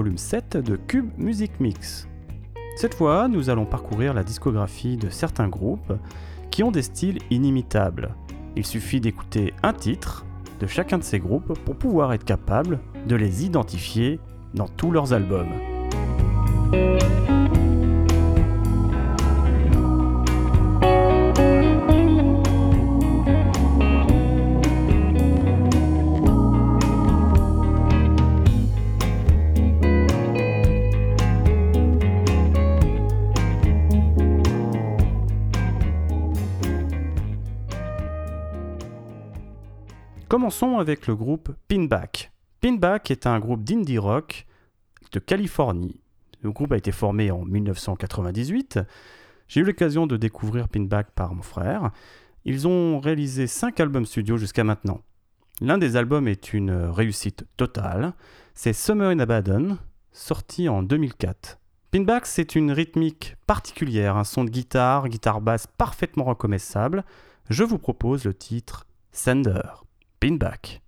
volume 7 de Cube Music Mix. Cette fois, nous allons parcourir la discographie de certains groupes qui ont des styles inimitables. Il suffit d'écouter un titre de chacun de ces groupes pour pouvoir être capable de les identifier dans tous leurs albums. Commençons avec le groupe Pinback. Pinback est un groupe d'indie rock de Californie. Le groupe a été formé en 1998. J'ai eu l'occasion de découvrir Pinback par mon frère. Ils ont réalisé 5 albums studio jusqu'à maintenant. L'un des albums est une réussite totale. C'est Summer in Abaddon, sorti en 2004. Pinback, c'est une rythmique particulière, un son de guitare basse parfaitement reconnaissable. Je vous propose le titre Sender. Pinback.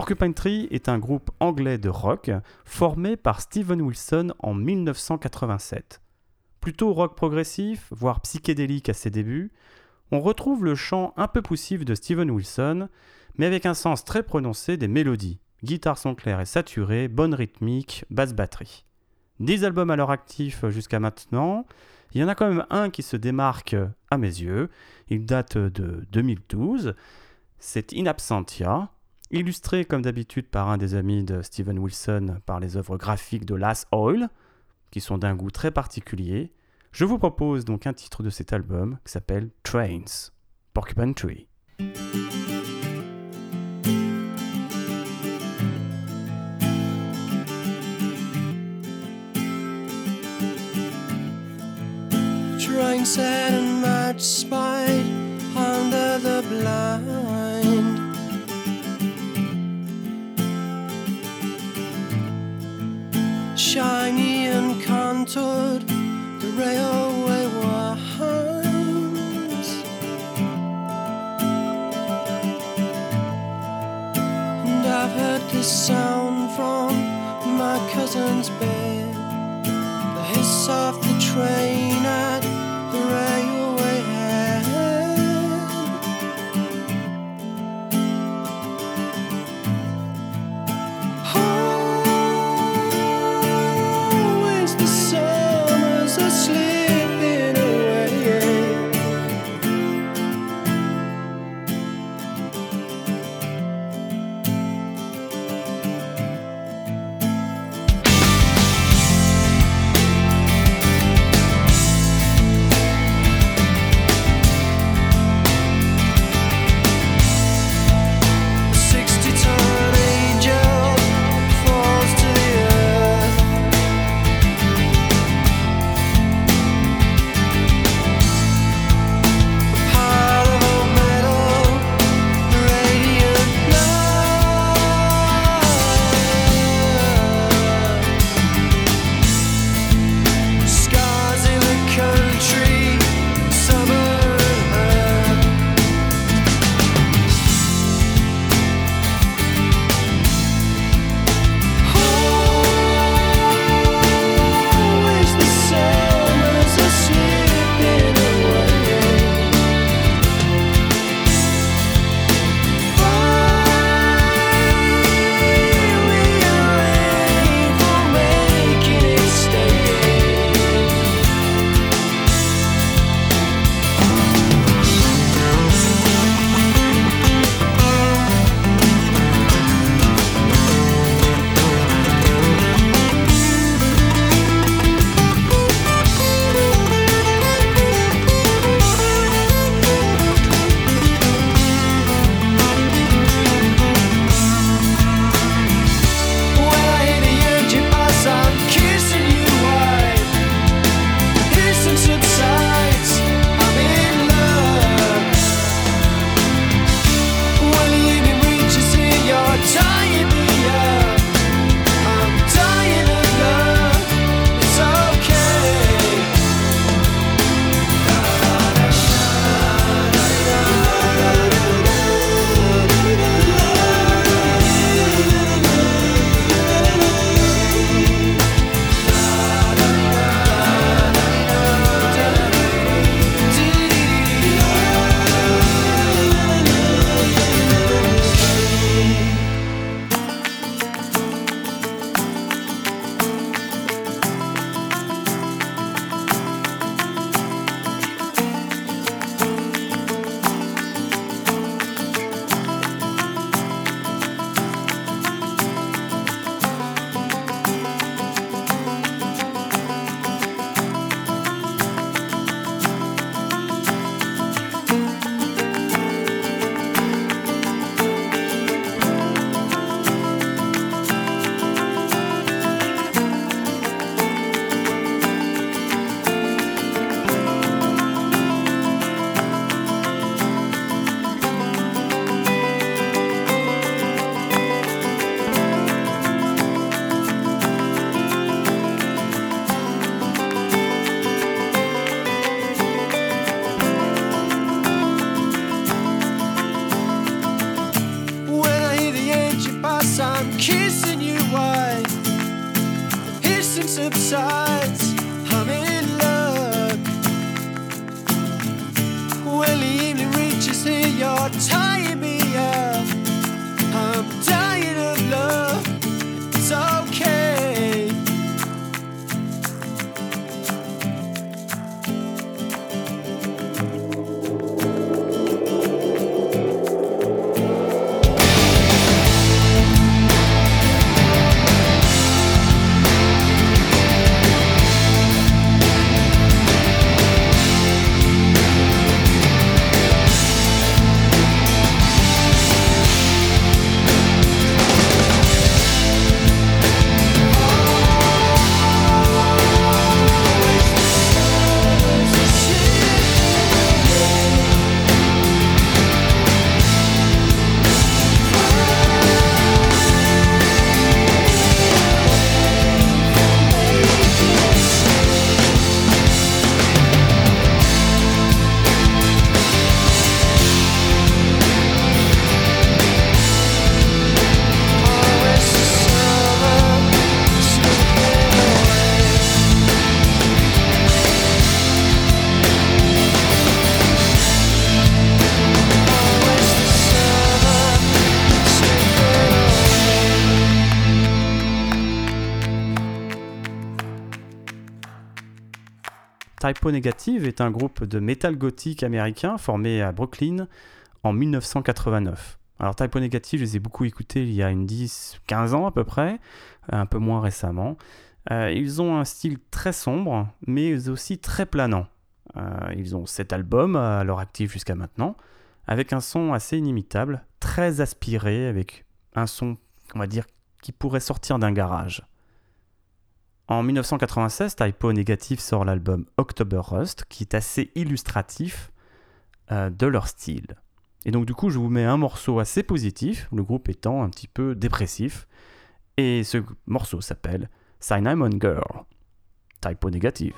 Porcupine Tree est un groupe anglais de rock formé par Steven Wilson en 1987. Plutôt rock progressif, voire psychédélique à ses débuts, on retrouve le chant un peu poussif de Steven Wilson, mais avec un sens très prononcé des mélodies. Guitares sont claires et saturées, bonne rythmique, basse batterie. 10 albums à leur actif jusqu'à maintenant. Il y en a quand même un qui se démarque à mes yeux. Il date de 2012. C'est In Absentia, illustré comme d'habitude par un des amis de Steven Wilson par les œuvres graphiques de Lass Oil, qui sont d'un goût très particulier. Je vous propose donc un titre de cet album qui s'appelle Trains, Porcupine Tree. Train set and match spied under the blind. Shiny and contoured, the railway winds. And I've heard this sound from my cousin's bed, the hiss of the train at the railway head. Oh, it's the summers are slipping away. lights, I'm in luck. When the evening reaches here, you're tying me up. I'm dying of love, it's okay. Type O Negative est un groupe de metal gothique américain formé à Brooklyn en 1989. Alors Type O Negative, je les ai beaucoup écoutés il y a 10-15 ans à peu près, un peu moins récemment. Ils ont un style très sombre, mais aussi très planant. Ils ont 7 albums à leur actif jusqu'à maintenant, avec un son assez inimitable, très aspiré, avec un son, on va dire, qui pourrait sortir d'un garage. En 1996, Type O Negative sort l'album October Rust, qui est assez illustratif de leur style. Et donc du coup, je vous mets un morceau assez positif, le groupe étant un petit peu dépressif. Et ce morceau s'appelle Cinnamon Girl, Type O Negative.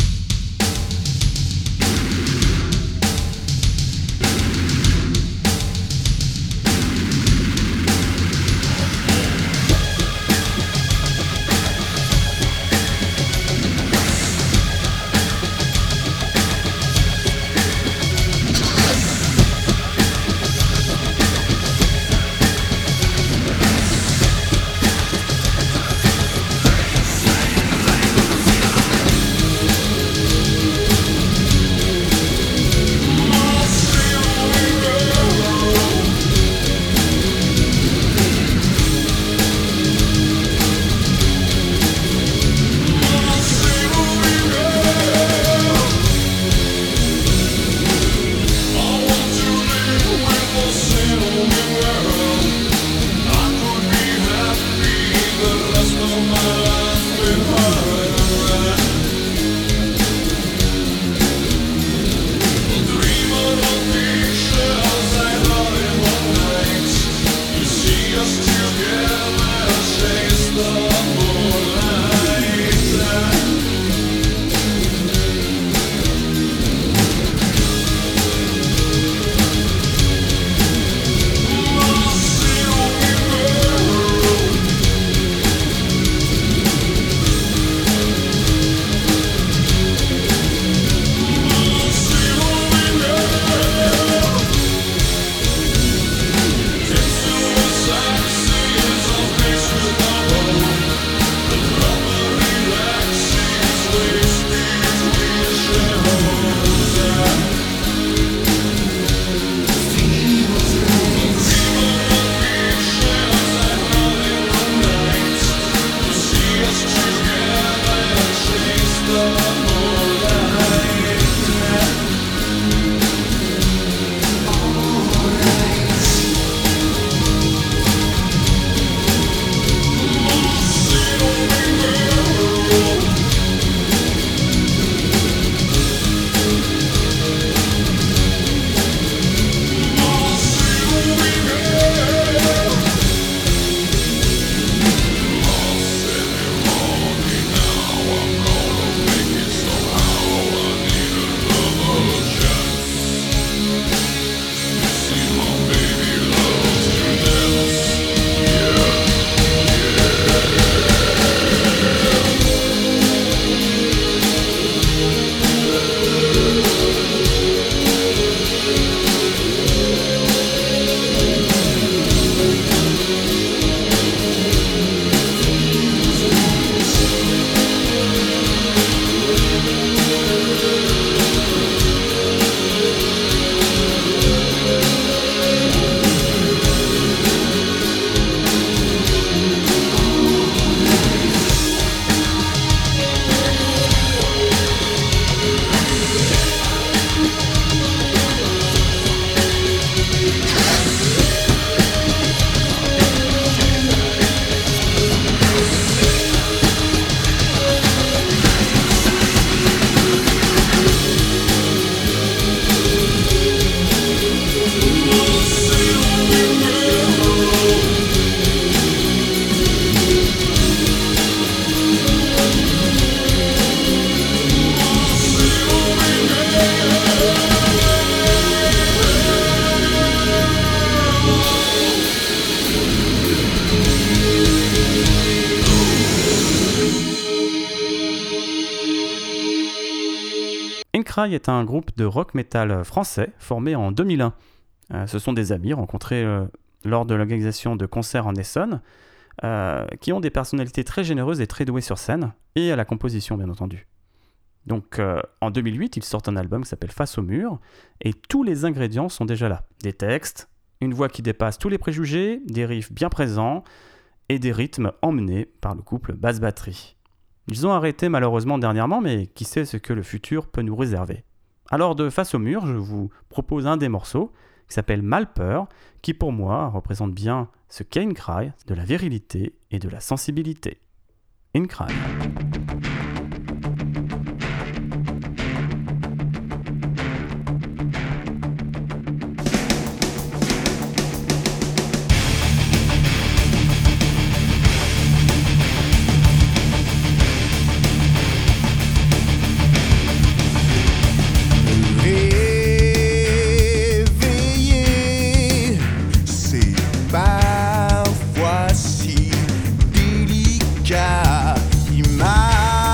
Incry est un groupe de rock metal français formé en 2001. Ce sont des amis rencontrés lors de l'organisation de concerts en Essonne, qui ont des personnalités très généreuses et très douées sur scène, et à la composition bien entendu. Donc en 2008, ils sortent un album qui s'appelle Face au mur, et tous les ingrédients sont déjà là. Des textes, une voix qui dépasse tous les préjugés, des riffs bien présents, et des rythmes emmenés par le couple basse-batterie. Ils ont arrêté malheureusement dernièrement, mais qui sait ce que le futur peut nous réserver. Alors de Face au mur, je vous propose un des morceaux, qui s'appelle Malpeur, qui pour moi représente bien ce qu'est Incry, de la virilité et de la sensibilité. Incry. Parfois si délicat, imagine.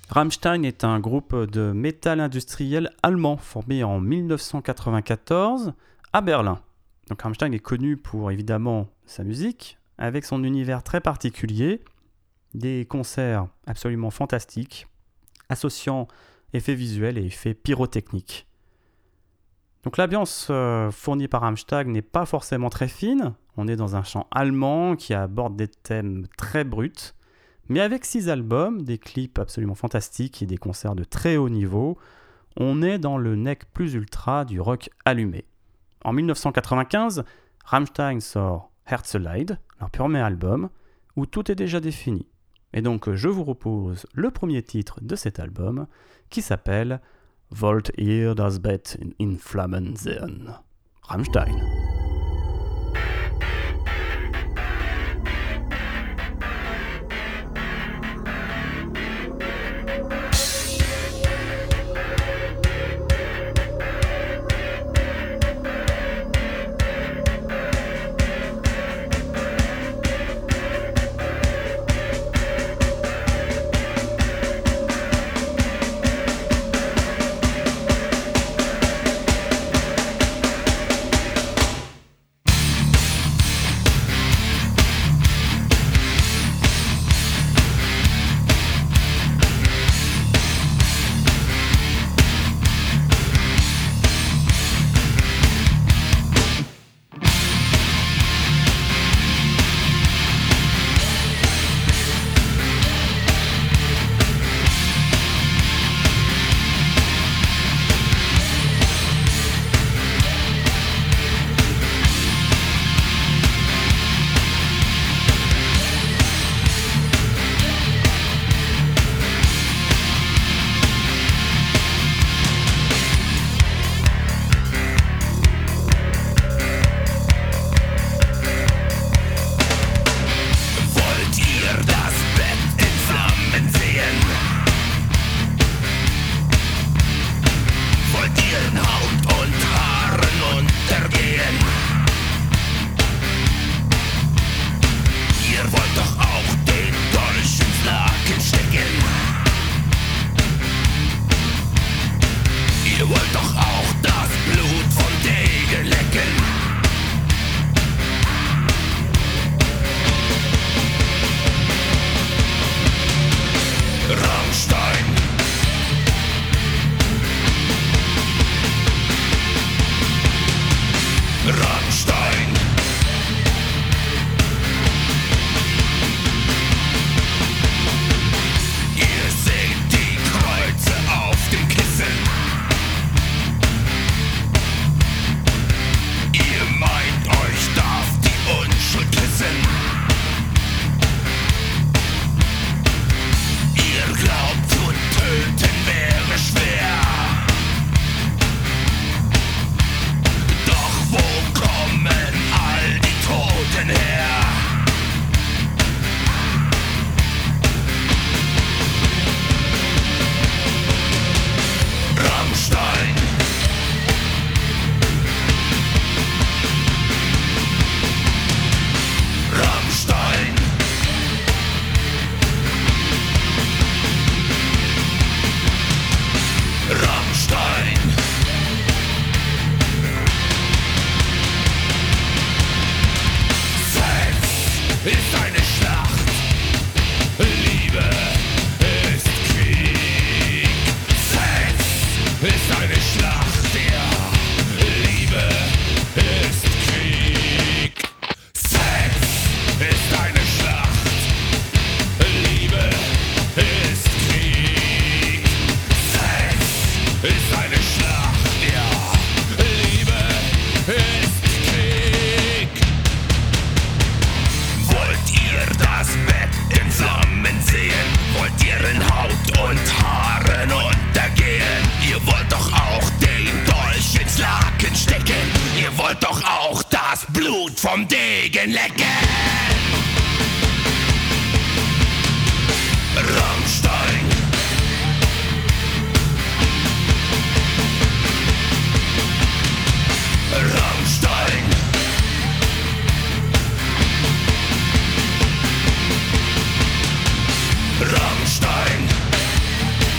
Rammstein est un groupe de métal industriel allemand formé en 1994 à Berlin. Donc Rammstein est connu pour évidemment sa musique, avec son univers très particulier, des concerts absolument fantastiques, associant effets visuels et effets pyrotechniques. Donc l'ambiance fournie par Rammstein n'est pas forcément très fine, on est dans un chant allemand qui aborde des thèmes très bruts, mais avec 6 albums, des clips absolument fantastiques et des concerts de très haut niveau, on est dans le nec plus ultra du rock allumé. En 1995, Rammstein sort Herzeleid, leur premier album, où tout est déjà défini. Et donc je vous propose le premier titre de cet album, qui s'appelle Wollt ihr das Bett in Flammen sehen? Rammstein. Vom Degen lecken. Rammstein. Rammstein. Rammstein.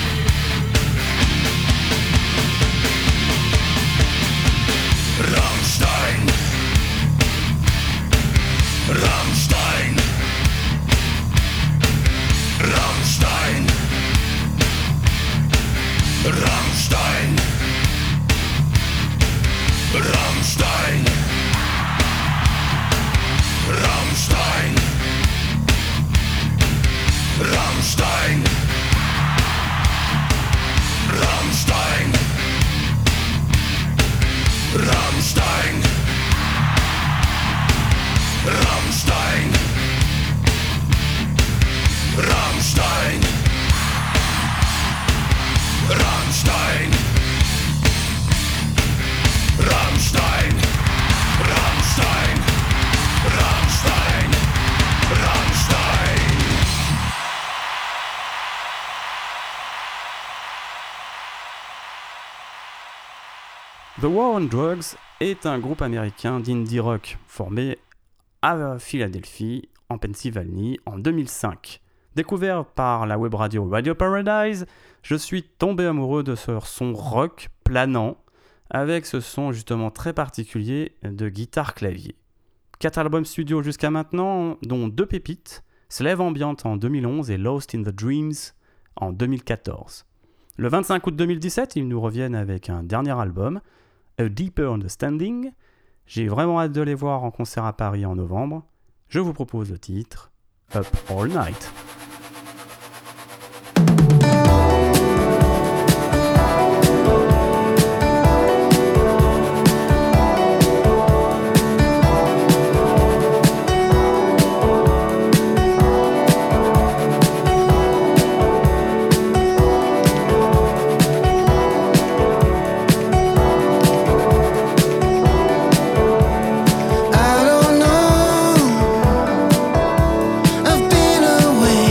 Rammstein. Rammstein. Rammstein. Rammstein. Rammstein. Rammstein. Rammstein. Rammstein. Rammstein. Rammstein. Rammstein. Rammstein. The War on Drugs est un groupe américain d'indie rock formé à Philadelphie, en Pennsylvanie, en 2005. Découvert par la web radio Radio Paradise, je suis tombé amoureux de ce son rock planant, avec ce son justement très particulier de guitare-clavier. 4 albums studio jusqu'à maintenant, dont 2 pépites, Slave Ambient en 2011 et Lost in the Dreams en 2014. Le 25 août 2017, ils nous reviennent avec un dernier album, A Deeper Understanding. J'ai vraiment hâte de les voir en concert à Paris en novembre. Je vous propose le titre Up All Night. I don't know. I've been away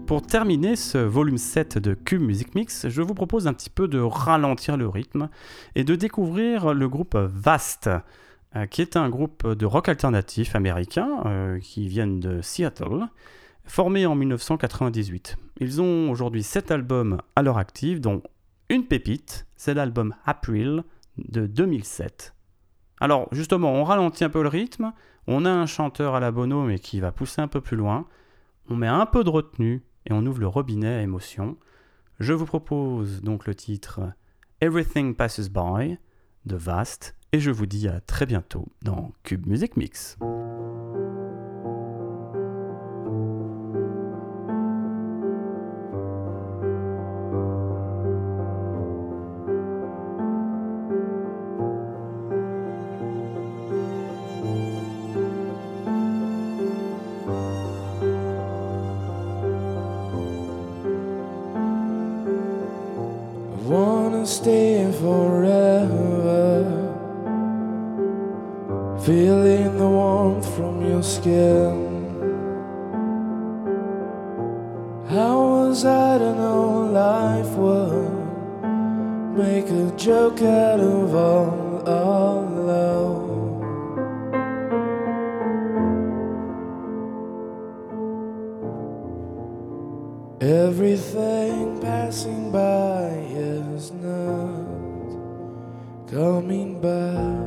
Pour terminer ce volume 7 de Cube Music Mix, je vous propose un petit peu de ralentir le rythme et de découvrir le groupe Vast, qui est un groupe de rock alternatif américain qui vient de Seattle, formé en 1998. Ils ont aujourd'hui 7 albums à leur actif, dont une pépite, c'est l'album April de 2007. Alors justement, on ralentit un peu le rythme, on a un chanteur à la Bono mais qui va pousser un peu plus loin, on met un peu de retenue et on ouvre le robinet à émotion. Je vous propose donc le titre Everything Passes By de Vast et je vous dis à très bientôt dans Cube Music Mix. Stay forever, feeling the warmth from your skin. How was I to know life would make a joke out of all our love? Everything passing by is not coming back.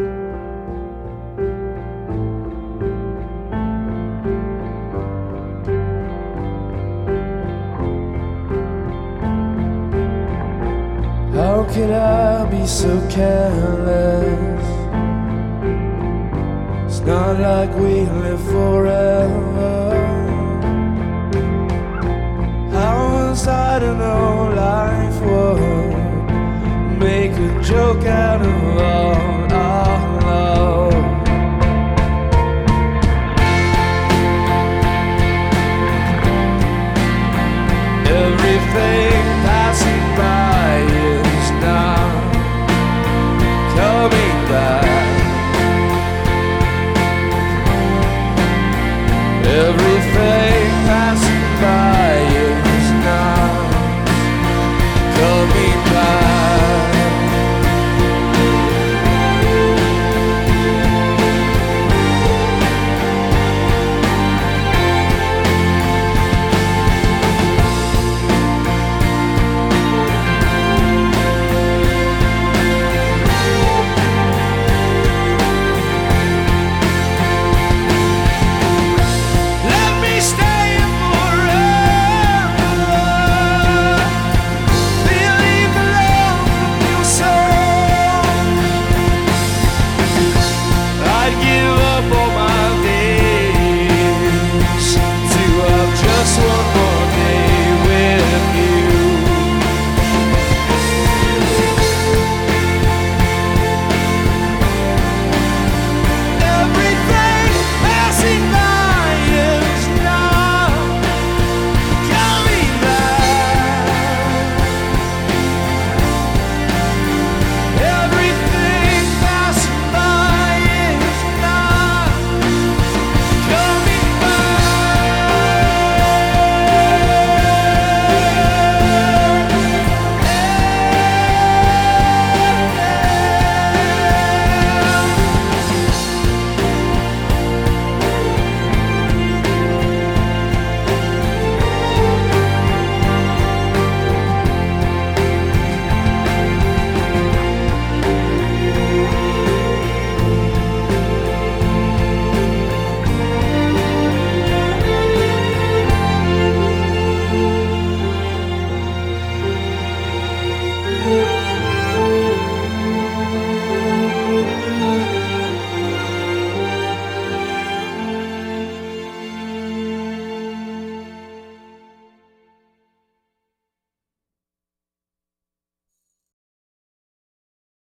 How could I be so careless? It's not like we live forever. I don't know life would make a joke out of all